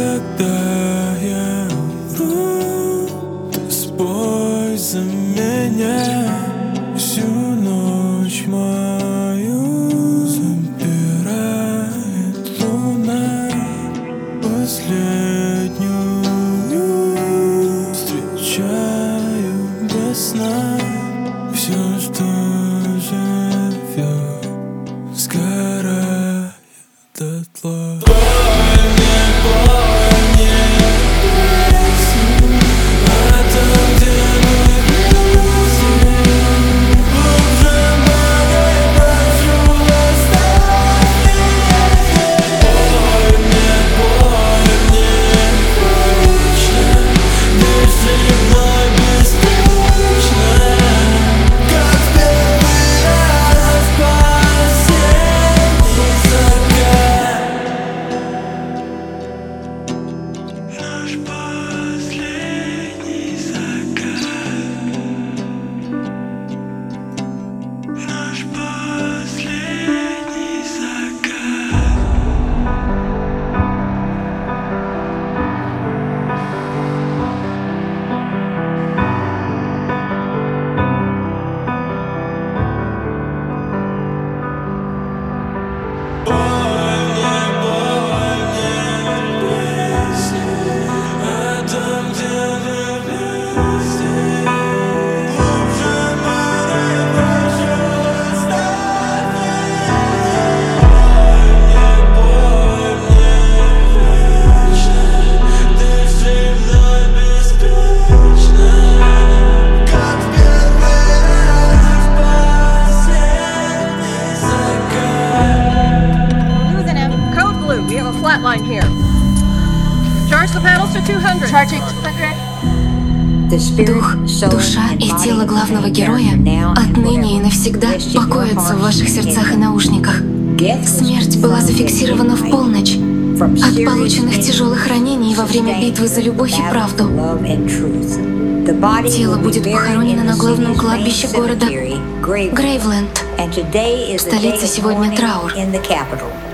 Когда я умру, ты спой за меня. Всю ночь мою забирает луна. Последнюю встречаю без сна. Все, что живет, сгорает дотла. Flatline here. Charge the panels to 200. Charging 200. Дух, душа и тело главного героя отныне и навсегда покоятся в ваших сердцах и наушниках. Смерть была зафиксирована в полночь от полученных тяжелых ранений во время битвы за любовь и правду. Тело будет похоронено на главном кладбище города Грейвленд. В столице сегодня траур.